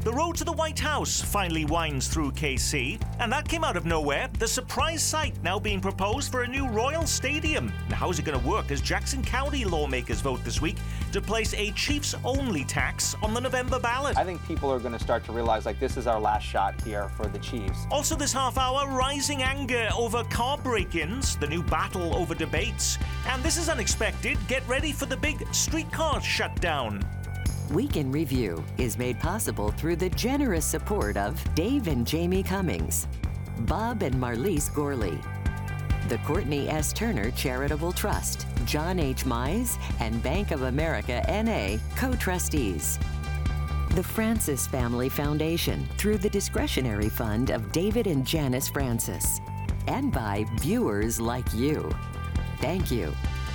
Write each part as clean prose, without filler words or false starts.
The road to the White House finally winds through KC, and that came out of nowhere. The surprise site now being proposed for a new Royal Stadium. Now, how's it going to work as Jackson County lawmakers vote this week to place a Chiefs-only tax on the November ballot? I think people are going to start to realize, like, this is our last shot here for the Chiefs. Also this half hour, rising anger over car break-ins, the new battle over debates, and this is unexpected. Get ready for the big streetcar shutdown. Week in Review is made possible through the generous support of Dave and Jamie Cummings, Bob and Marlise Gorley, the Courtney S. Turner Charitable Trust, John H. Mize, and Bank of America N.A. co-trustees. The Francis Family Foundation through the discretionary fund of David and Janice Francis, and by viewers like you. Thank you.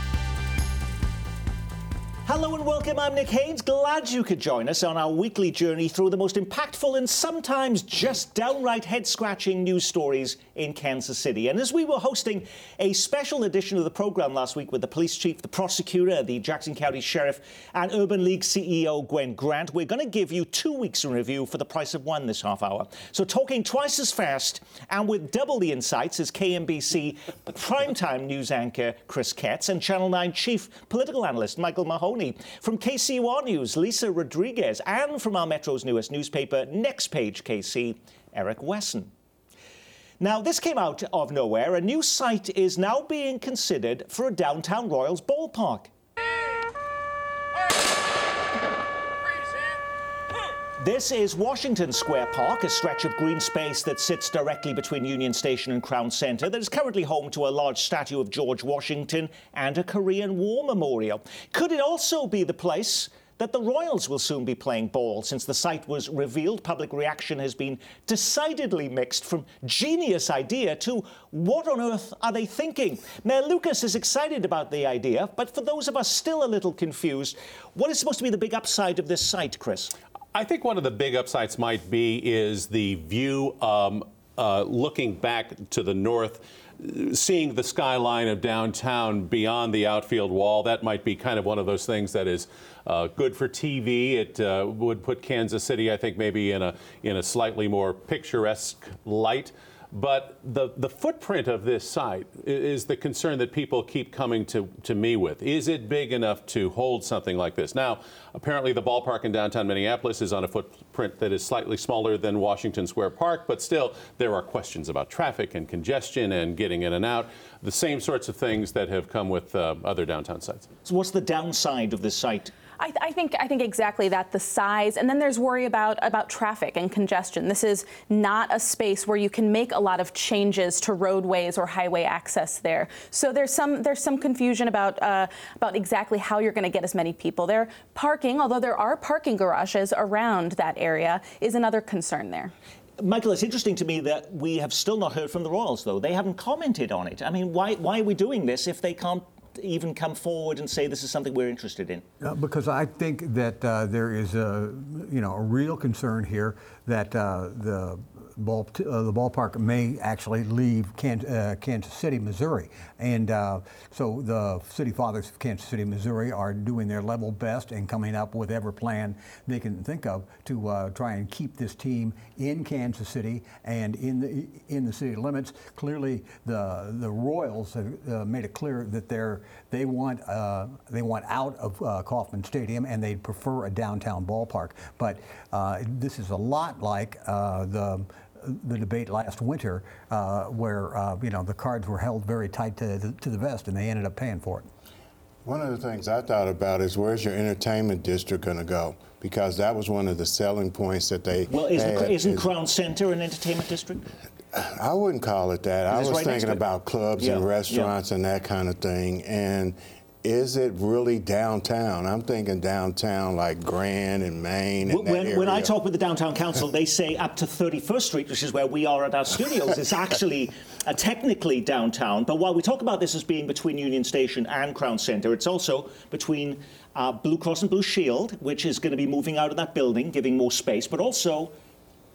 Hello and welcome, I'm Nick Haynes. Glad you could join us on our weekly journey through the most impactful and sometimes just downright head-scratching news stories in Kansas City. And as we were hosting a special edition of the program last week with the police chief, the prosecutor, the Jackson County Sheriff, and Urban League CEO Gwen Grant, we're going to give you 2 weeks in review for the price of one this half hour. So talking twice as fast and with double the insights is KMBC primetime news anchor Chris Ketz and Channel 9 chief political analyst Michael Mahoney. From KCUR News, Lisa Rodriguez, and from our Metro's newest newspaper, Next Page KC, Eric Wesson. Now, this came out of nowhere. A new site is now being considered for a downtown Royals ballpark. This is Washington Square Park, a stretch of green space that sits directly between Union Station and Crown Center that is currently home to a large statue of George Washington and a Korean War memorial. Could it also be the place that the Royals will soon be playing ball? Since the site was revealed, public reaction has been decidedly mixed, from genius idea to what on earth are they thinking? Mayor Lucas is excited about the idea, but for those of us still a little confused, what is supposed to be the big upside of this site, Chris? I think one of the big upsides might be is the view looking back to the north, seeing the skyline of downtown beyond the outfield wall. That might be kind of one of those things that is good for TV. It would put Kansas City, I think, maybe in a slightly more picturesque light. But the footprint of this site is the concern that people keep coming to me with. Is it big enough to hold something like this? Now, apparently the ballpark in downtown Minneapolis is on a footprint that is slightly smaller than Washington Square Park, but still there are questions about traffic and congestion and getting in and out, the same sorts of things that have come with other downtown sites. So what's the downside of this site? I think exactly that, the size, and then there's worry about traffic and congestion. This is not a space where you can make a lot of changes to roadways or highway access there. So there's some confusion about exactly how you're going to get as many people there. Parking, although there are parking garages around that area, is another concern there. Michael, it's interesting to me that we have still not heard from the Royals, though. They haven't commented on it. I mean, why are we doing this if they can't even come forward and say this is something we're interested in? Because I think that there is a real concern here that the ballpark may actually leave Kansas City, Missouri. And so the city fathers of Kansas City, Missouri are doing their level best and coming up with every plan they can think of to try and keep this team in Kansas City and in the city limits. Clearly, the Royals have made it clear that they want out of Kauffman Stadium, and they'd prefer a downtown ballpark. But this is a lot like the debate last winter, where the cards were held very tight to the vest, and they ended up paying for it. One of the things I thought about is, where's your entertainment district going to go? Because that was one of the selling points that they isn't Crown Center an entertainment district? I wouldn't call it that. I was thinking about clubs and restaurants and that kind of thing. And is it really downtown? I'm thinking downtown like Grand and Main and that area. When I talk with the downtown council, they say up to 31st Street, which is where we are at our studios, is actually technically downtown. But while we talk about this as being between Union Station and Crown Center, it's also between Blue Cross and Blue Shield, which is going to be moving out of that building, giving more space, but also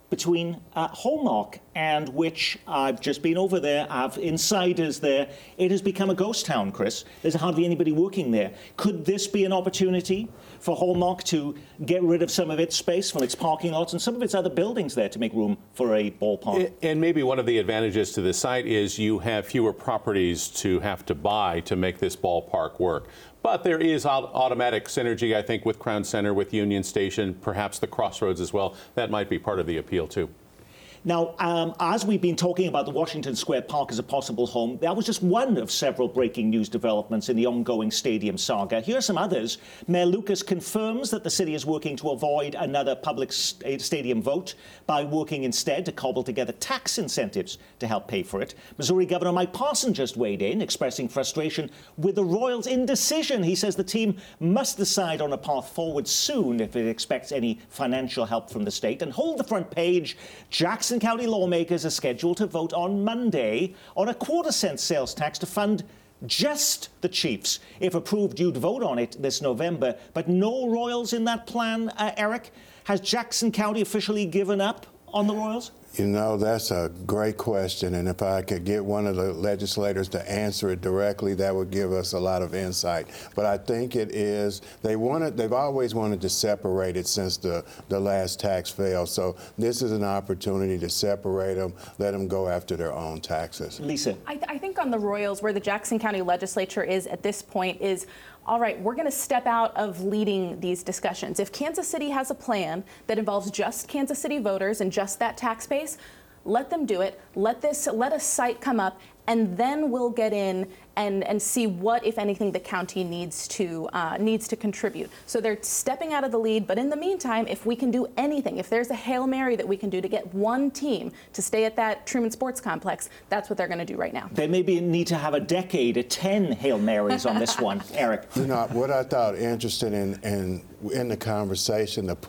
between Hallmark and which I've just been over there. I've insiders there. It has become a ghost town, Chris. There's hardly anybody working there. Could this be an opportunity for Hallmark to get rid of some of its space from its parking lots and some of its other buildings there to make room for a ballpark? And maybe one of the advantages to this site is you have fewer properties to have to buy to make this ballpark work. But there is automatic synergy, I think, with Crown Center, with Union Station, perhaps the Crossroads as well. That might be part of the appeal, too. Now, as we've been talking about the Washington Square Park as a possible home, that was just one of several breaking news developments in the ongoing stadium saga. Here are some others. Mayor Lucas confirms that the city is working to avoid another public stadium vote by working instead to cobble together tax incentives to help pay for it. Missouri Governor Mike Parson just weighed in, expressing frustration with the Royals' indecision. He says the team must decide on a path forward soon if it expects any financial help from the state. And hold the front page, Jackson County lawmakers are scheduled to vote on Monday on a quarter-cent sales tax to fund just the Chiefs. If approved, you'd vote on it this November, but no Royals in that plan, Eric. Has Jackson County officially given up on the Royals? You know, that's a great question, and if I could get one of the legislators to answer it directly, that would give us a lot of insight. But I think it is, they've always wanted to separate it since the last tax failed. So this is an opportunity to separate them, let them go after their own taxes. Lisa. I think on the Royals, where the Jackson County legislature is at this point is, all right, we're going to step out of leading these discussions. If Kansas City has a plan that involves just Kansas City voters and just that tax base, let them do it. Let a site come up, and then we'll get in and see what, if anything, the county needs to contribute. So they're stepping out of the lead, but in the meantime, if we can do anything, if there's a Hail Mary that we can do to get one team to stay at that Truman Sports Complex, that's what they're going to do right now. They maybe need to have a decade of 10 Hail Marys on this one, Eric. You know, what I thought interesting in the conversation, the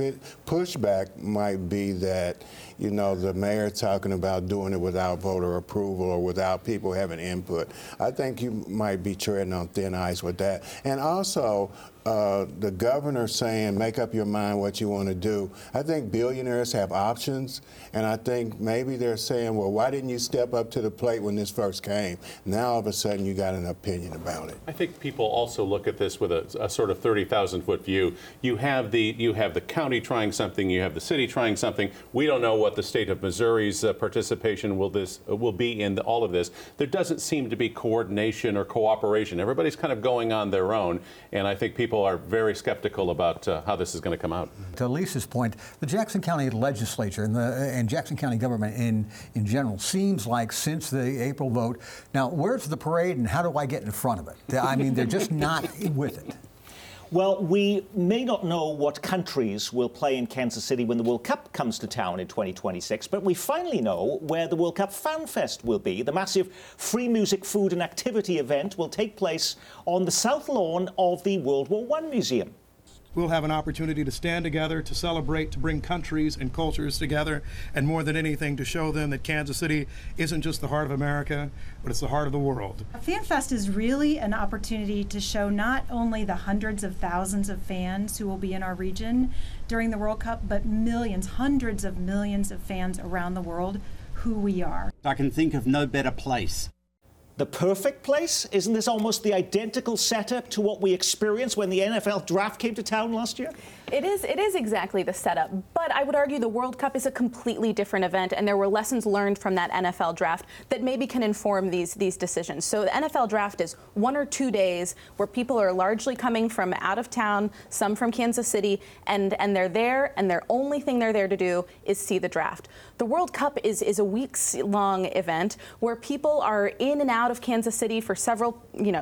pushback might be that, you know, the mayor talking about doing it without voter approval or without people having input. I think you might be treading on thin ice with that. And also, the governor saying, make up your mind what you want to do. I think billionaires have options, and I think maybe they're saying, well, why didn't you step up to the plate when this first came? Now, all of a sudden, you got an opinion about it. I think people also look at this with a sort of 30,000-foot view. You have the county trying something, you have the city trying something. We don't know what the state of Missouri's participation will be in all of this. There doesn't seem to be coordination or cooperation. Everybody's kind of going on their own, and I think people are very skeptical about how this is going to come out. To Lisa's point, the Jackson County legislature and Jackson County government in general seems like since the April vote, now where's the parade and how do I get in front of it? I mean, they're just not with it. Well, we may not know what countries will play in Kansas City when the World Cup comes to town in 2026, but we finally know where the World Cup Fan Fest will be. The massive free music, food and activity event will take place on the south lawn of the World War I Museum. We'll have an opportunity to stand together, to celebrate, to bring countries and cultures together, and more than anything, to show them that Kansas City isn't just the heart of America, but it's the heart of the world. FanFest is really an opportunity to show not only the hundreds of thousands of fans who will be in our region during the World Cup, but millions, hundreds of millions of fans around the world who we are. I can think of no better place. The perfect place? Isn't this almost the identical setup to what we experienced when the NFL draft came to town last year? It is exactly the setup, but I would argue the World Cup is a completely different event, and there were lessons learned from that NFL draft that maybe can inform these decisions. So the NFL draft is 1 or 2 days where people are largely coming from out of town, some from Kansas City, and they're there, and their only thing they're there to do is see the draft. The World Cup is a weeks-long event where people are in and out of Kansas City for several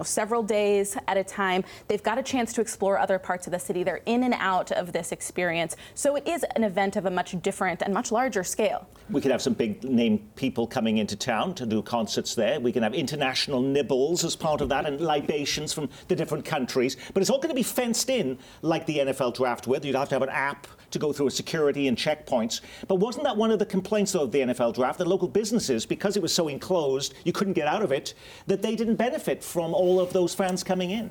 days at a time. They've got a chance to explore other parts of the city. They're in and out of this experience. So it is an event of a much different and much larger scale. We could have some big name people coming into town to do concerts there. We can have international nibbles as part of that and libations from the different countries. But it's all going to be fenced in like the NFL draft with. You'd have to have an app to go through a security and checkpoints. But wasn't that one of the complaints, though, of the NFL draft, that local businesses, because it was so enclosed, you couldn't get out of it, that they didn't benefit from all of those fans coming in?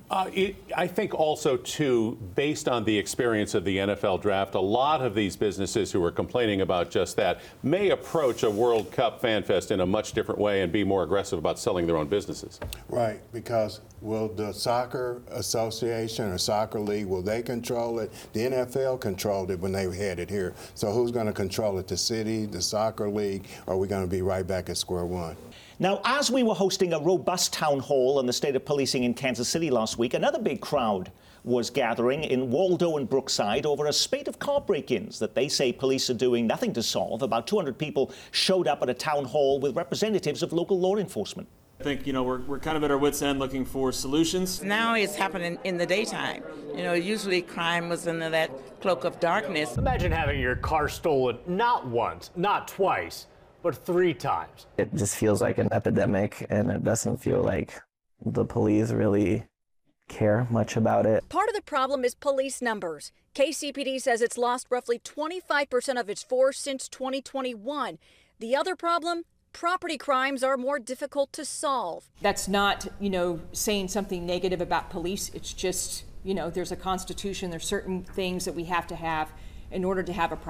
I think also, too, based on the experience of the NFL draft, a lot of these businesses who are complaining about just that may approach a World Cup Fan Fest in a much different way and be more aggressive about selling their own businesses. Right, because will the soccer association or soccer league, will they control it? The NFL controlled it when they had it here. So who's going to control it? The city, the soccer league, or are we going to be right back at square one? Now, as we were hosting a robust town hall on the state of policing in Kansas City last week, another big crowd was gathering in Waldo and Brookside over a spate of car break-ins that they say police are doing nothing to solve. About 200 people showed up at a town hall with representatives of local law enforcement. I think, we're kind of at our wits' end looking for solutions. Now it's happening in the daytime. Usually crime was under that cloak of darkness. Imagine having your car stolen not once, not twice, but 3 times. It just feels like an epidemic, and it doesn't feel like the police really care much about it. Part of the problem is police numbers. KCPD says it's lost roughly 25% of its force since 2021. The other problem? Property crimes are more difficult to solve. That's not, saying something negative about police. It's just, there's a constitution, there's certain things that we have to have in order to have a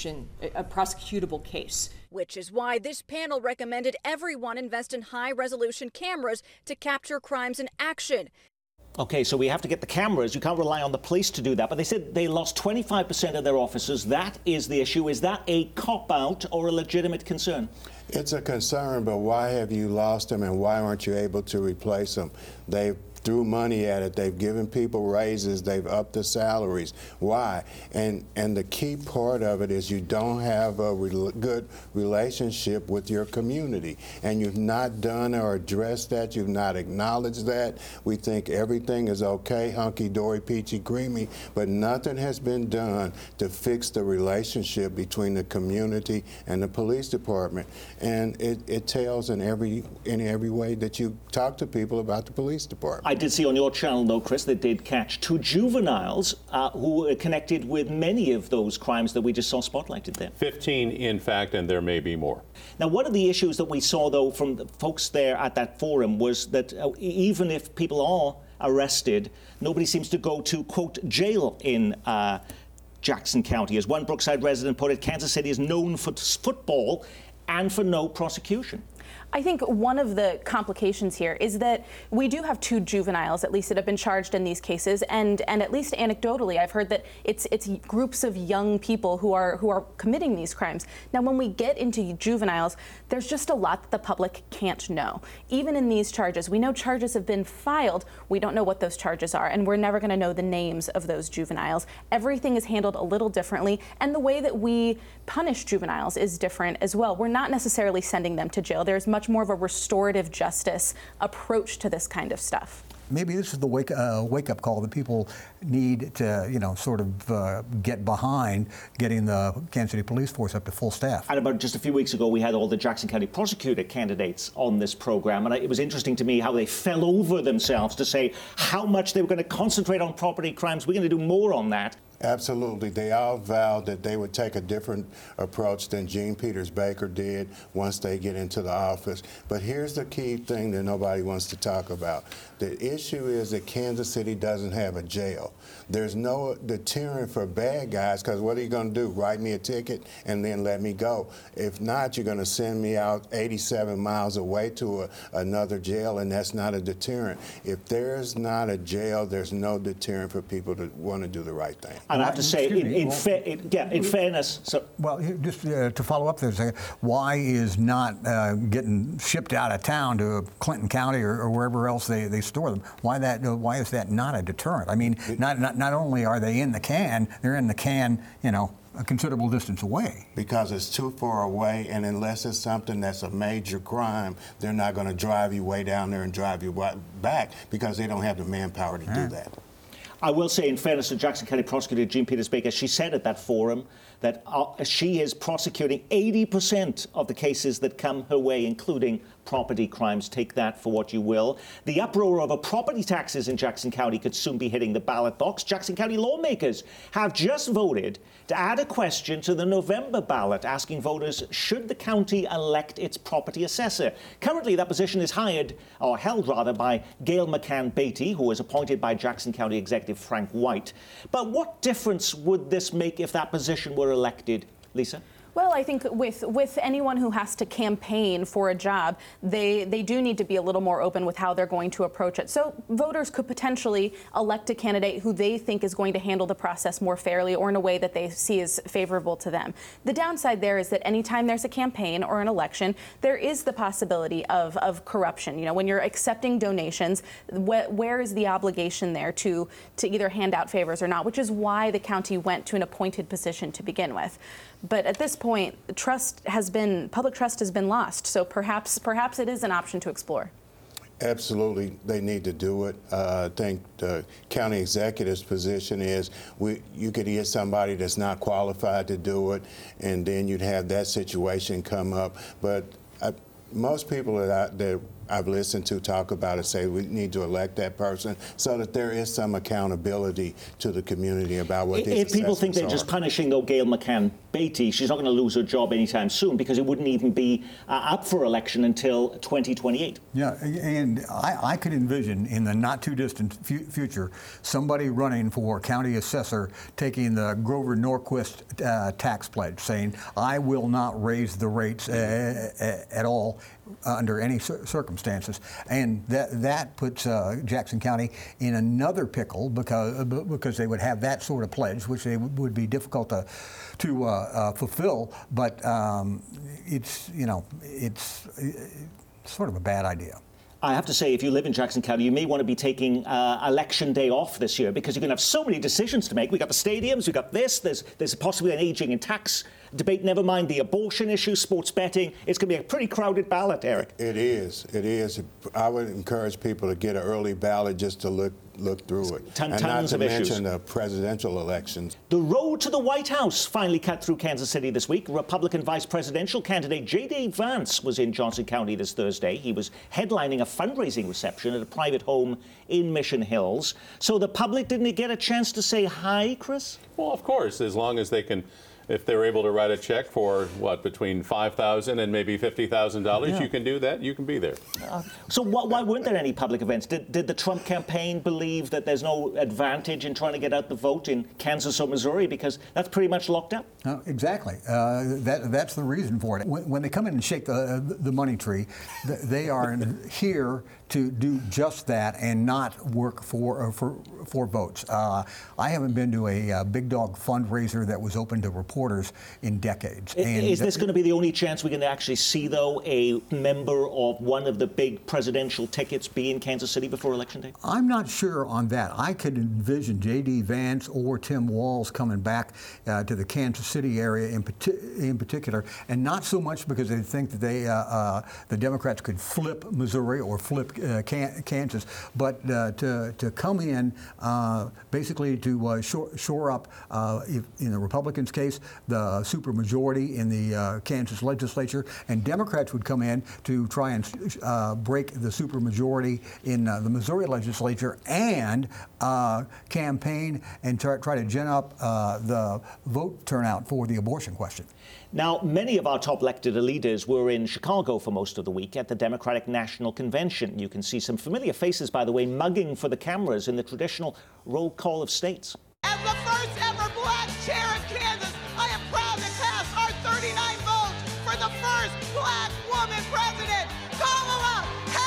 prosecutable case. Which is why this panel recommended everyone invest in high-resolution cameras to capture crimes in action. Okay, so we have to get the cameras. You can't rely on the police to do that. But they said they lost 25% of their officers. That is the issue. Is that a cop-out or a legitimate concern? It's a concern, but why have you lost them, and why aren't you able to replace them? They threw money at it. They've given people raises. They've upped the salaries. Why? And the key part of it is you don't have a good relationship with your community, and you've not done or addressed that. You've not acknowledged that. We think everything is okay, hunky-dory, peachy-creamy, but nothing has been done to fix the relationship between the community and the police department. And it tells in every way that you talk to people about the police department. I did see on your channel, though, Chris, they did catch 2 juveniles who were connected with many of those crimes that we just saw spotlighted there. 15, in fact, and there may be more. Now, one of the issues that we saw, though, from the folks there at that forum was that even if people are arrested, nobody seems to go to, quote, jail in Jackson County. As one Brookside resident put it, Kansas City is known for football and for no prosecution. I think one of the complications here is that we do have 2 juveniles, at least, that have been charged in these cases, and at least anecdotally, I've heard that it's groups of young people who are committing these crimes. Now, when we get into juveniles, there's just a lot that the public can't know. Even in these charges, we know charges have been filed. We don't know what those charges are, and we're never going to know the names of those juveniles. Everything is handled a little differently, and the way that we punish juveniles is different as well. We're not necessarily sending them to jail. There's much more of a restorative justice approach to this kind of stuff. Maybe this is the wake-up call that people need to, sort of get behind getting the Kansas City Police Force up to full staff. And about just a few weeks ago, we had all the Jackson County prosecutor candidates on this program, and it was interesting to me how they fell over themselves to say how much they were going to concentrate on property crimes. We're going to do more on that. Absolutely. They all vowed that they would take a different approach than Gene Peters Baker did once they get into the office. But here's the key thing that nobody wants to talk about. The issue is that Kansas City doesn't have a jail. There's no deterrent for bad guys, because what are you going to do? Write me a ticket and then let me go? If not, you're going to send me out 87 miles away to another jail, and that's not a deterrent. If there's not a jail, there's no deterrent for people to want to do the right thing. And I have to say, in fairness... So. Well, just to follow up there a second, why is not getting shipped out of town to Clinton County or wherever else they store them? Why is that not a deterrent? I mean, not only are they in the can, they're in the can, a considerable distance away. Because it's too far away, and unless it's something that's a major crime, they're not going to drive you way down there and drive you back, because they don't have the manpower to do that. I will say, in fairness to Jackson County Prosecutor Gene Peters Baker, she said at that forum that she is prosecuting 80% of the cases that come her way, including property crimes. Take that for what you will. The uproar over property taxes in Jackson County could soon be hitting the ballot box. Jackson County lawmakers have just voted to add a question to the November ballot asking voters, should the county elect its property assessor? Currently, that position is held by Gail McCann Beatty, who was appointed by Jackson County Executive Frank White. But what difference would this make if that position were elected, Lisa? Well, I think with anyone who has to campaign for a job, they do need to be a little more open with how they're going to approach it. So voters could potentially elect a candidate who they think is going to handle the process more fairly or in a way that they see as favorable to them. The downside there is that anytime there's a campaign or an election, there is the possibility of corruption. You know, when you're accepting donations, where is the obligation there to either hand out favors or not, which is why the county went to an appointed position to begin with. But at this point, public trust has been lost. So perhaps it is an option to explore. Absolutely, they need to do it. I think the county executive's position is you could get somebody that's not qualified to do it, and then you'd have that situation come up. But most people that I've listened to talk about it say we need to elect that person so that there is some accountability to the community about what these If people think they're just punishing Gail McCann Beatty, she's not going to lose her job anytime soon because it wouldn't even be up for election until 2028. Yeah, and I could envision in the not too distant future somebody running for county assessor taking the Grover Norquist tax pledge, saying, I will not raise the rates at all under any circumstances, and that puts Jackson County in another pickle because they would have that sort of pledge, which they would be difficult to fulfill. But it's sort of a bad idea. I have to say, if you live in Jackson County, you may want to be taking election day off this year because you're going to have so many decisions to make. We've got the stadiums, we've got this, there's possibly an aging and tax debate, never mind the abortion issue, sports betting. It's going to be a pretty crowded ballot, Eric. It is. I would encourage people to get an early ballot just to look through it. And not to mention the presidential elections. The road to the White House finally cut through Kansas City this week. Republican vice presidential candidate J.D. Vance was in Johnson County this Thursday. He was headlining a fundraising reception at a private home in Mission Hills. So the public didn't get a chance to say hi, Chris? Well, of course, as long as they can. If they're able to write a check for, between $5,000 and maybe $50,000, you can do that, you can be there. So why weren't there any public events? Did the Trump campaign believe that there's no advantage in trying to get out the vote in Kansas or Missouri because that's pretty much locked up? Exactly. That's the reason for it. When they come in and shake the money tree, they are here to do just that and not work for votes. I haven't been to a big dog fundraiser that was open to reporters in decades. And is this going to be the only chance we can actually see, though, a member of one of the big presidential tickets be in Kansas City before Election Day? I'm not sure on that. I could envision J.D. Vance or Tim Walz coming back to the Kansas City area in particular, and not so much because they think that the Democrats could flip Missouri or flip Kansas, but to come in basically to shore up, if, in the Republicans' case, the supermajority in the Kansas legislature, and Democrats would come in to try and break the supermajority in the Missouri legislature and campaign and try to gin up the vote turnout for the abortion question. Now, many of our top elected leaders were in Chicago for most of the week at the Democratic National Convention. You can see some familiar faces, by the way, mugging for the cameras in the traditional roll call of states. As the first ever black chair in Kansas, I am proud to cast our 39 votes for the first black woman president, Kamala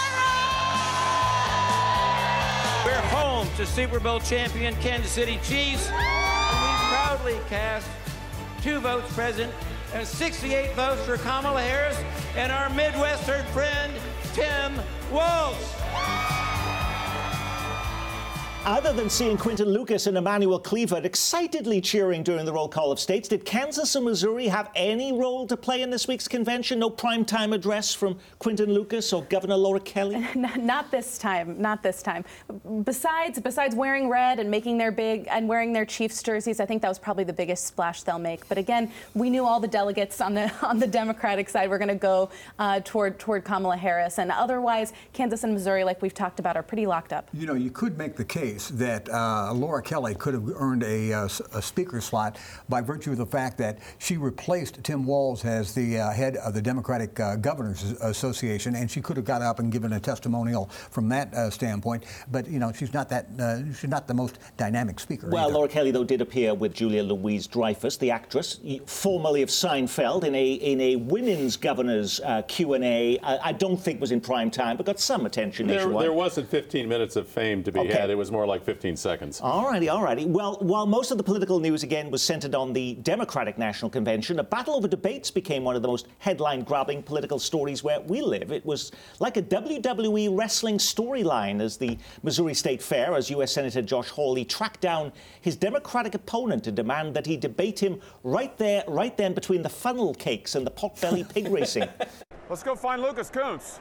Harris! We're home to Super Bowl champion Kansas City Chiefs, and we proudly cast 2 votes present and 68 votes for Kamala Harris and our Midwestern friend, Tim Walz. Other than seeing Quinton Lucas and Emmanuel Cleaver excitedly cheering during the roll call of states, did Kansas or Missouri have any role to play in this week's convention? No primetime address from Quinton Lucas or Governor Laura Kelly? Not this time. Not this time. Besides wearing red and making their wearing their Chiefs jerseys, I think that was probably the biggest splash they'll make. But again, we knew all the delegates on the Democratic side were going to go toward Kamala Harris, and otherwise, Kansas and Missouri, like we've talked about, are pretty locked up. You know, you could make the case that Laura Kelly could have earned a speaker slot by virtue of the fact that she replaced Tim Walz as the head of the Democratic Governors Association, and she could have got up and given a testimonial from that standpoint. But you know, she's not the most dynamic speaker. Well, either. Laura Kelly though did appear with Julia Louis-Dreyfus, the actress, formerly of Seinfeld, in a women's governors Q&A. I don't think was in prime time, but got some attention nationwide. There wasn't 15 minutes of fame to be had. It was more like 15 seconds. All righty. Well, while most of the political news, again, was centered on the Democratic National Convention, a battle over debates became one of the most headline-grabbing political stories where we live. It was like a WWE wrestling storyline as the Missouri State Fair, as U.S. Senator Josh Hawley tracked down his Democratic opponent to demand that he debate him right then between the funnel cakes and the potbelly pig racing. Let's go find Lucas Kunce.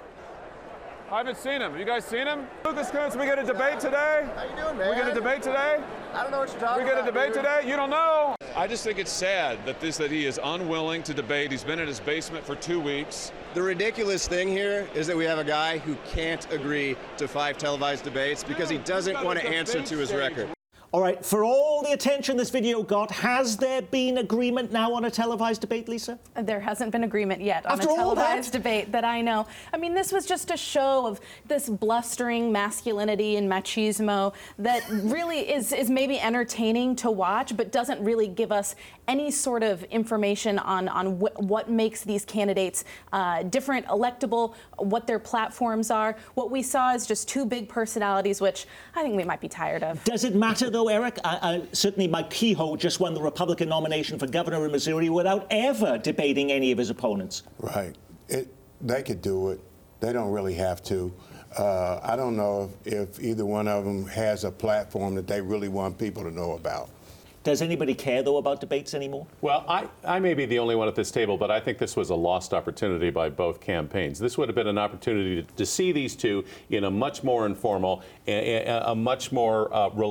I haven't seen him. Have you guys seen him? Lucas Kunce, we get a debate today? How you doing, man? We get a debate today? I don't know what you're talking about. We get a debate dude. today? You don't know? I just think it's sad that he is unwilling to debate. He's been in his basement for 2 weeks. The ridiculous thing here is that we have a guy who can't agree to 5 televised debates because he doesn't want to answer to his record. All right, for all the attention this video got, has there been agreement now on a televised debate, Lisa? There hasn't been agreement yet on After a all televised that? debate that I know. I mean, this was just a show of this blustering masculinity and machismo that really is maybe entertaining to watch, but doesn't really give us any sort of information on what makes these candidates different, electable, what their platforms are. What we saw is just 2 big personalities, which I think we might be tired of. Does it matter, though, Eric? Certainly Mike Kehoe just won the Republican nomination for governor in Missouri without ever debating any of his opponents. Right. They could do it. They don't really have to. I don't know if either one of them has a platform that they really want people to know about. Does anybody care, though, about debates anymore? Well, I may be the only one at this table, but I think this was a lost opportunity by both campaigns. This would have been an opportunity to see these two in a much more informal, a much more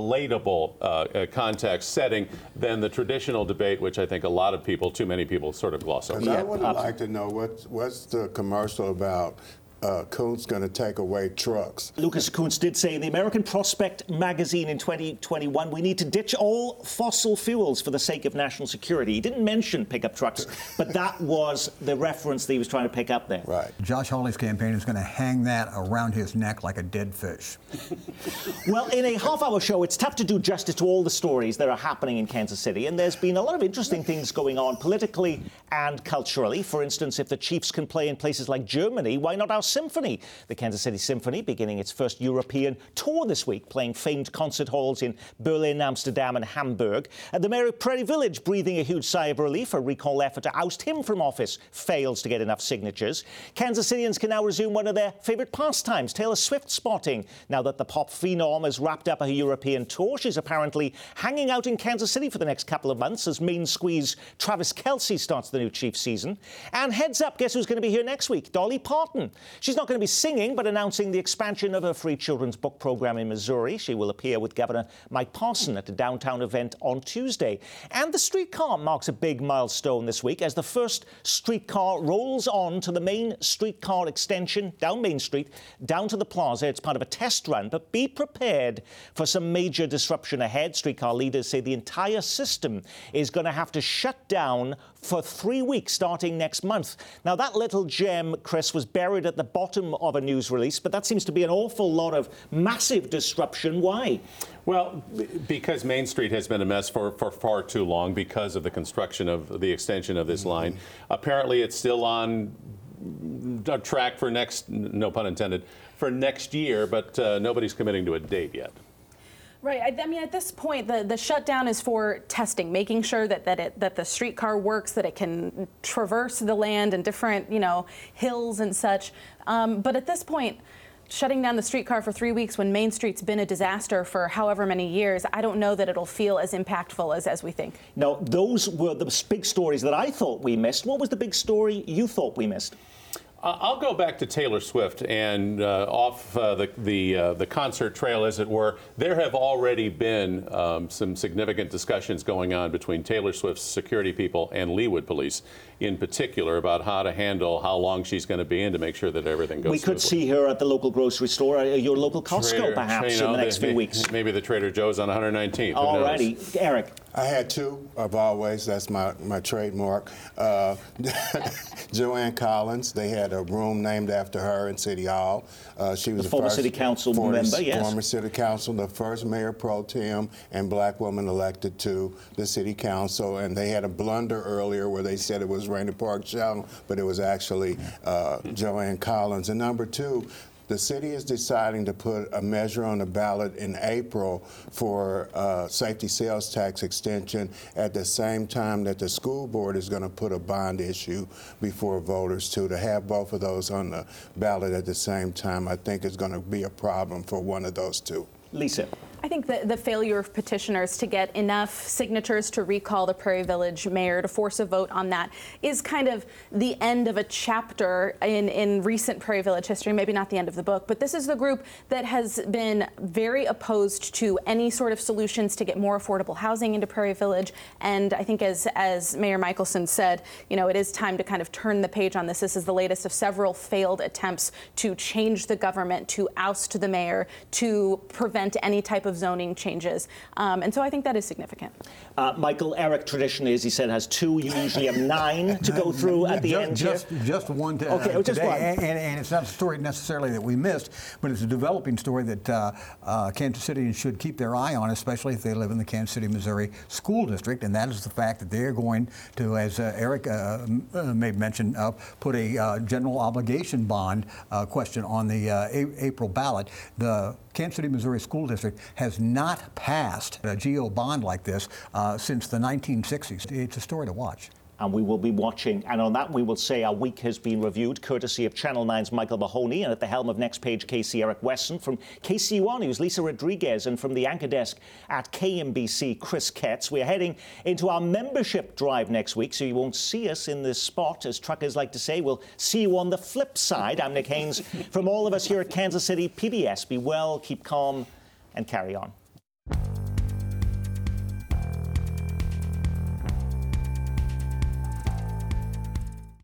relatable context setting than the traditional debate, which I think a lot of people, too many people, sort of gloss over. I would like to know what's the commercial about. Kunce going to take away trucks. Lucas Kunce did say in the American Prospect magazine in 2021, we need to ditch all fossil fuels for the sake of national security. He didn't mention pickup trucks, but that was the reference that he was trying to pick up there. Right. Josh Hawley's campaign is going to hang that around his neck like a dead fish. Well, in a half-hour show, it's tough to do justice to all the stories that are happening in Kansas City, and there's been a lot of interesting things going on politically and culturally. For instance, if the Chiefs can play in places like Germany, why not our Symphony? The Kansas City Symphony beginning its first European tour this week, playing famed concert halls in Berlin, Amsterdam and Hamburg. The mayor of Prairie Village breathing a huge sigh of relief. A recall effort to oust him from office fails to get enough signatures. Kansas Cityans can now resume one of their favourite pastimes, Taylor Swift spotting. Now that the pop phenom has wrapped up her European tour, she's apparently hanging out in Kansas City for the next couple of months as main squeeze Travis Kelce starts the new Chiefs season. And heads up, guess who's going to be here next week? Dolly Parton. She's not going to be singing, but announcing the expansion of her free children's book program in Missouri. She will appear with Governor Mike Parson at a downtown event on Tuesday. And the streetcar marks a big milestone this week as the first streetcar rolls on to the main streetcar extension down Main Street, down to the plaza. It's part of a test run, but be prepared for some major disruption ahead. Streetcar leaders say the entire system is going to have to shut down for 3 weeks starting next month. Now, that little gem, Chris, was buried at the bottom of a news release, but that seems to be an awful lot of massive disruption. Why? Well, because Main Street has been a mess for far too long because of the construction of the extension of this line. Apparently, it's still on a track for next, no pun intended, for next year, but nobody's committing to a date yet. Right. I mean, at this point, the shutdown is for testing, making sure that the streetcar works, that it can traverse the land and different, hills and such. But at this point, shutting down the streetcar for 3 weeks when Main Street's been a disaster for however many years, I don't know that it'll feel as impactful as we think. Now, those were the big stories that I thought we missed. What was the big story you thought we missed? I'll go back to Taylor Swift and off the concert trail, as it were. There have already been some significant discussions going on between Taylor Swift's security people and Leawood Police, in particular, about how to handle how long she's going to be in to make sure that everything goes We smoothly. could see her at the local grocery store, your local Costco, perhaps, in the next few weeks. Maybe the Trader Joe's on 119th. All righty. Eric. I had two of always. That's my trademark. Joanne Collins. They had a room named after her in City Hall. She was the former city council member, yes. Former city council, the first mayor pro tem and black woman elected to the city council. And they had a blunder earlier where they said it was Rainey Park Sheldon, but it was actually Joanne Collins. And number two, the city is deciding to put a measure on the ballot in April for safety sales tax extension at the same time that the school board is going to put a bond issue before voters too. To have both of those on the ballot at the same time, I think is going to be a problem for one of those two. Lisa. I think the failure of petitioners to get enough signatures to recall the Prairie Village mayor, to force a vote on that, is kind of the end of a chapter in recent Prairie Village history, maybe not the end of the book, but this is the group that has been very opposed to any sort of solutions to get more affordable housing into Prairie Village. And I think as Mayor Michelson said, you know, it is time to kind of turn the page on this. This is the latest of several failed attempts to change the government, to oust the mayor, to prevent any type of zoning changes. And so I think that is significant. Michael, Eric traditionally, as he said, has two. You usually have 9 to go through at the end here. Just one okay, just today. one. And it's not a story necessarily that we missed, but it's a developing story that Kansas City should keep their eye on, especially if they live in the Kansas City, Missouri school district. And that is the fact that they're going to, as Eric made mention of, put a general obligation bond question on the April ballot. The Kansas City, Missouri School District has not passed a GO bond like this since the 1960s. It's a story to watch. And we will be watching. And on that, we will say our week has been reviewed, courtesy of Channel 9's Michael Mahoney, and at the helm of Next Page KC Eric Weston, from KC1 News Lisa Rodriguez, and from the anchor desk at KMBC Chris Ketz. We're heading into our membership drive next week, so you won't see us in this spot, as truckers like to say. We'll see you on the flip side. I'm Nick Haynes. From all of us here at Kansas City PBS, be well, keep calm, and carry on.